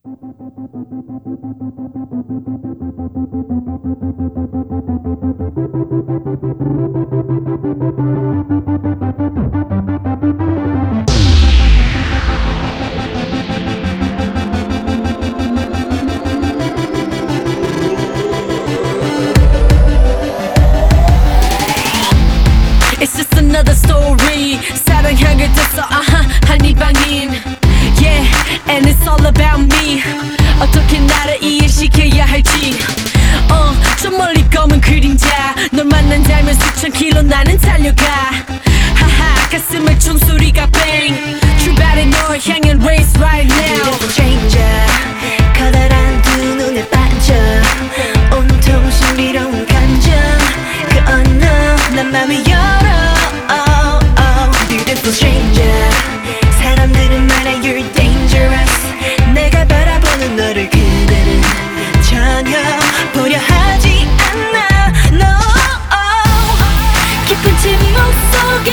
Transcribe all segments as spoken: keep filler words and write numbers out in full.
It's just another story. 사랑하게 됐어, 아하, 한이방인. Yeah, and it's all about me. 어떻게 나를 이해시켜야 할지. 어, 저 멀리 검은 그림자. 널 만난다면 수천 킬로 나는 달려가. 하하, 가슴에 총소리가 bang. 출발해 널 향한 race right now. Beautiful stranger, 커다란 두 눈에 반져. 온통 신비로운 감정. 그 어느 난 맘을 열어. Oh, oh, beautiful stranger. 사람들은 말해 you're dangerous. 내가 바라보는 너를 그들은 전혀 보려 하지 않아. No. 깊은 침묵 속에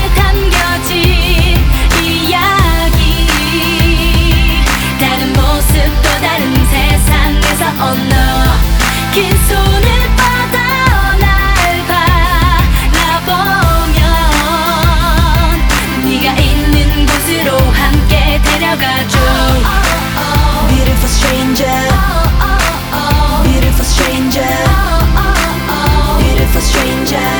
담겨진 이야기. 다른 모습 또 다른 세상에서 oh no. 긴 손을 뻗어 날 바라보면 네가 있는 곳으로 함께 데려가줘. Beautiful stranger, beautiful stranger, beautiful stranger.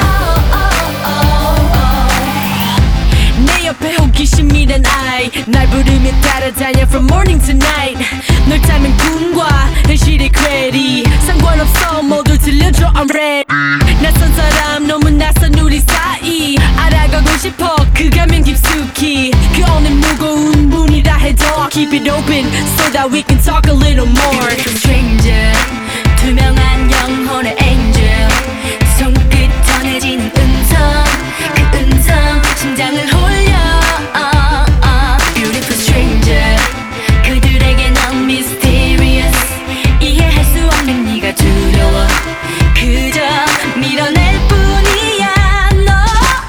내 옆에 호기심이란 아이 날 부르며 따라다녀 from morning to night. 널 타면 꿈과 현실의 퀘리 상관없어 모두 들려줘 I'm ready. 낯선 사람 너무 낯선 우리 사이 알아가고 싶어 그 가면 깊숙이 그 어느 무거운 문이라 해도 keep it open so that we can talk a little more. Beautiful stranger, 투명한 영혼의 angel. 손끝 전해지는 음성, 그 음성 심장을 홀려. Beautiful stranger, 그들에게 넌 mysterious. 이해할 수 없는 네가 두려워. 그저 밀어낼 뿐이야. No.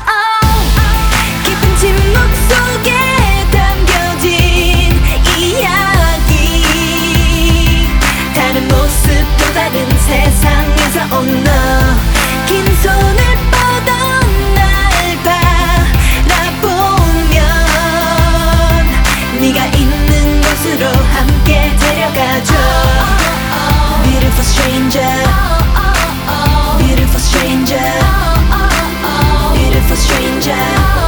깊은 침묵 속에 담겨진 이야기. 다른 모습 또 다른 세상에서 oh no. 긴 손을 뻗어 날 바라보면 네가 있는 곳으로 함께 데려가줘. Beautiful stranger, beautiful stranger, beautiful stranger.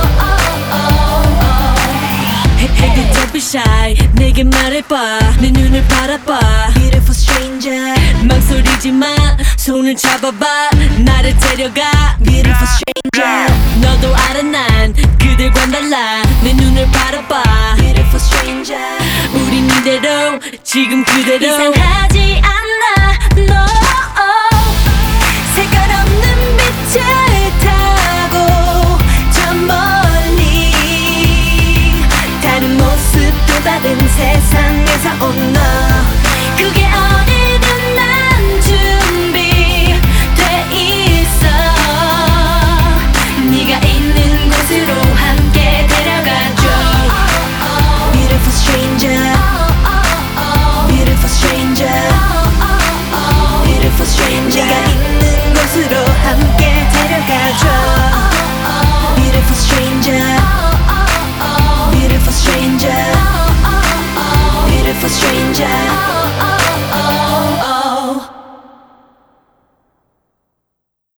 Hey, don't be shy 내게 말해봐 내 눈을 바라봐. Beautiful stranger, 망설이지 마 손을 잡아봐 나를 데려가. beautiful stranger, 너도 알아 난 그들과 달라 내 눈을 바라봐. beautiful stranger. 우린 이대로 지금 그대로 이상하지 않아. No. 색깔 없는 빛을 타고 저 멀리 다른 모습 또 다른 세상에서 oh no. 그게 어디든 난 준비돼 있어. 네가 있는 곳으로 함께 데려가줘. Beautiful stranger, beautiful stranger, beautiful stranger. 네가 있는 곳으로 함께 데려가줘. Beautiful stranger, beautiful stranger, beautiful stranger.